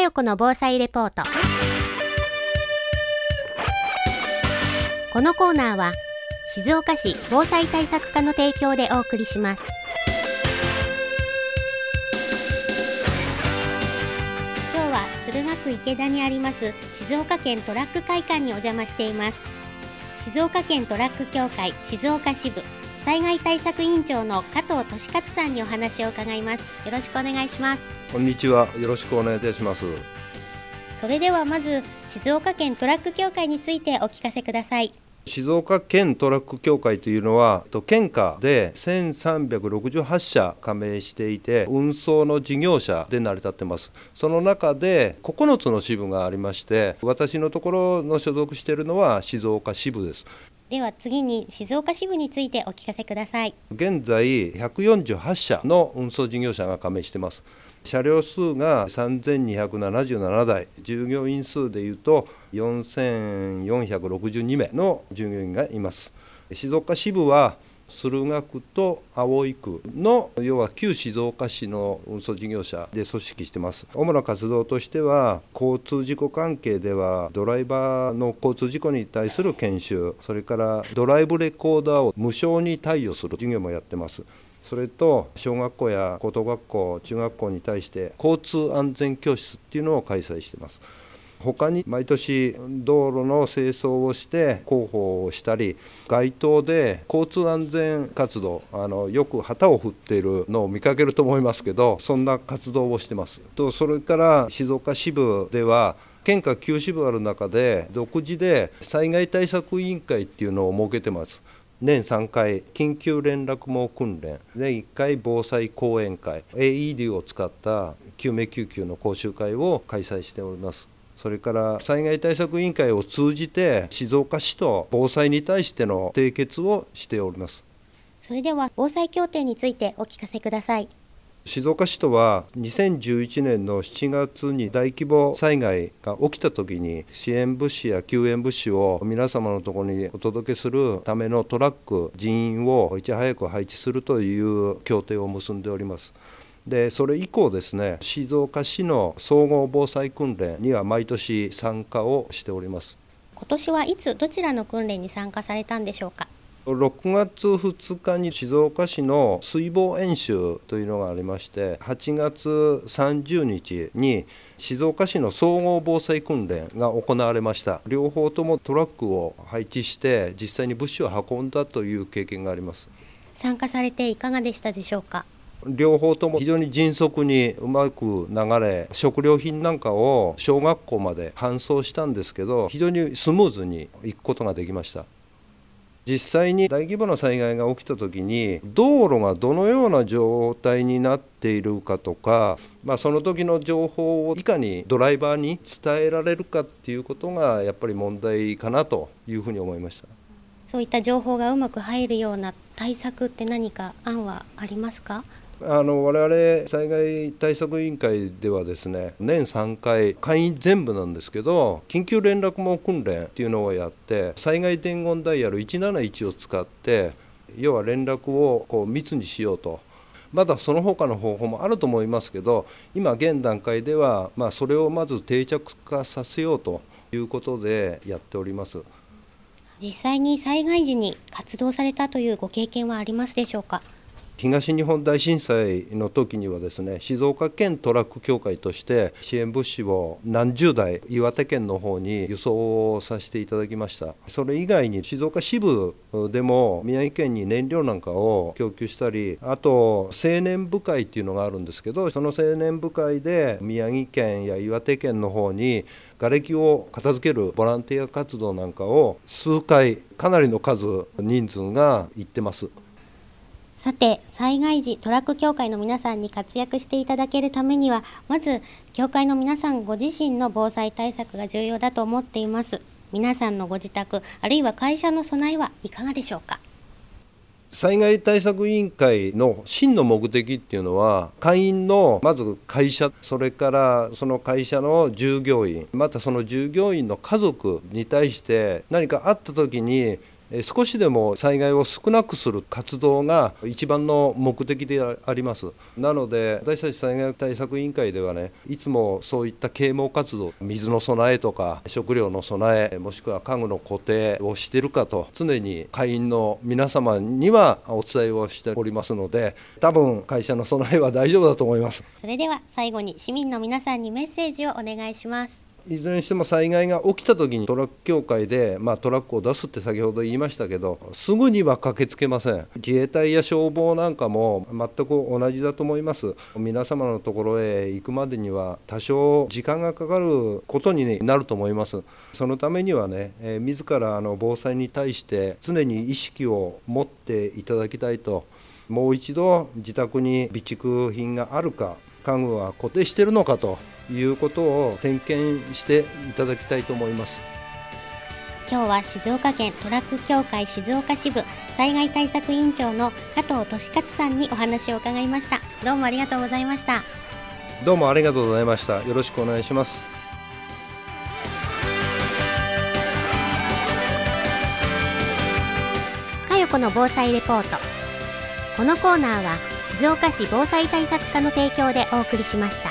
代子の防災レポート。このコーナーは静岡市防災対策課の提供でお送りします。今日は駿河区池田にあります静岡県トラック会館にお邪魔しています。静岡県トラック協会静岡支部災害対策委員長の加藤俊勝さんにお話を伺います。よろしくお願いします。 こんにちは、よろしくお願いいたします。 それではまず静岡県トラック協会についてお聞かせください。 静岡県トラック協会というのは県下で1368社加盟していて、運送の事業者で成り立っています。その中で9つの支部がありまして、私のところの所属しているのは静岡支部です。 では次に静岡支部についてお聞かせください。 現在148社の運送事業者が加盟しています。車両数が3277台、従業員数でいうと4462名の従業員がいます。静岡支部は駿河区と葵区の要は旧静岡市の運送事業者で組織しています。主な活動としては、交通事故関係ではドライバーの交通事故に対する研修、それからドライブレコーダーを無償に貸与する事業もやってます。それと小学校や高等学校、中学校に対して交通安全教室っていうのを開催しています。他に毎年道路の清掃をして広報をしたり、街頭で交通安全活動、よく旗を振っているのを見かけると思いますけど、そんな活動をしています。それから静岡支部では県下9支部ある中で独自で災害対策委員会っていうのを設けてます。年3回緊急連絡網訓練で1回防災講演会、 AED を使った救命救急の講習会を開催しております。それから災害対策委員会を通じて静岡市と防災に対しての締結をしております。 それでは防災協定についてお聞かせください。 静岡市とは2011年の7月に大規模災害が起きた時に支援物資や救援物資を皆様のところにお届けするためのトラック、人員をいち早く配置するという協定を結んでおります。でそれ以降ですね、静岡市の総合防災訓練には毎年参加をしております。 今年はいつどちらの訓練に参加されたんでしょうか。 6月2日に静岡市の水防演習というのがありまして、8月30日に静岡市の総合防災訓練が行われました。両方ともトラックを配置して実際に物資を運んだという経験があります。 参加されていかがでしたでしょうか。 両方とも非常に迅速にうまく流れ、食料品なんかを小学校まで搬送したんですけど、非常にスムーズに行くことができました。実際に大規模な災害が起きたときに道路がどのような状態になっているかとか、その時の情報をいかにドライバーに伝えられるかっていうことがやっぱり問題かなというふうに思いました。 そういった情報がうまく入るような対策って何か案はありますか。 我々災害対策委員会ではですね、年3回会員全部なんですけど緊急連絡網訓練っていうのをやって、災害伝言ダイヤル171を使って要は連絡を密にしようと。まだその他の方法もあると思いますけど、今現段階ではそれをまず定着化させようということでやっております。 実際に災害時に活動されたというご経験はありますでしょうか。 東日本大震災の時にはですね、静岡県トラック協会として支援物資を何十台岩手県の方に輸送させていただきました。それ以外に静岡支部でも宮城県に燃料なんかを供給したり、あと青年部会っていうのがあるんですけど、その青年部会で宮城県や岩手県の方に瓦礫を片付けるボランティア活動なんかを数回、かなりの人数が行ってます。 さて、災害時トラック協会の皆さんに活躍していただけるためには、まず協会の皆さんご自身の防災対策が重要だと思っています。皆さんのご自宅、あるいは会社の備えはいかがでしょうか。 災害対策委員会の真の目的っていうのは、会員のまず会社、それからその会社の従業員、またその従業員の家族に対して何かあった時に少しでも災害を少なくする活動が一番の目的であります。なので私たち災害対策委員会ではね、いつもそういった啓蒙活動、水の備えとか食料の備え、もしくは家具の固定をしているかと常に会員の皆様にはお伝えをしておりますので、多分会社の備えは大丈夫だと思います。 それでは最後に市民の皆さんにメッセージをお願いします。 いずれにしても災害が起きたときにトラック協会で、トラックを出すって先ほど言いましたけど、すぐには駆けつけません。自衛隊や消防なんかも全く同じだと思います。皆様のところへ行くまでには多少時間がかかることになると思います。そのためにはね、自ら防災に対して常に意識を持っていただきたいと、もう一度自宅に備蓄品があるか、家具は固定しているのかということを点検していただきたいと思います。 今日は静岡県トラック協会静岡支部災害対策委員長の加藤俊勝さんにお話を伺いました。どうもありがとうございました。 どうもありがとうございました。よろしくお願いします。 佳代子の防災レポート。このコーナーは静岡市防災対策課の提供でお送りしました。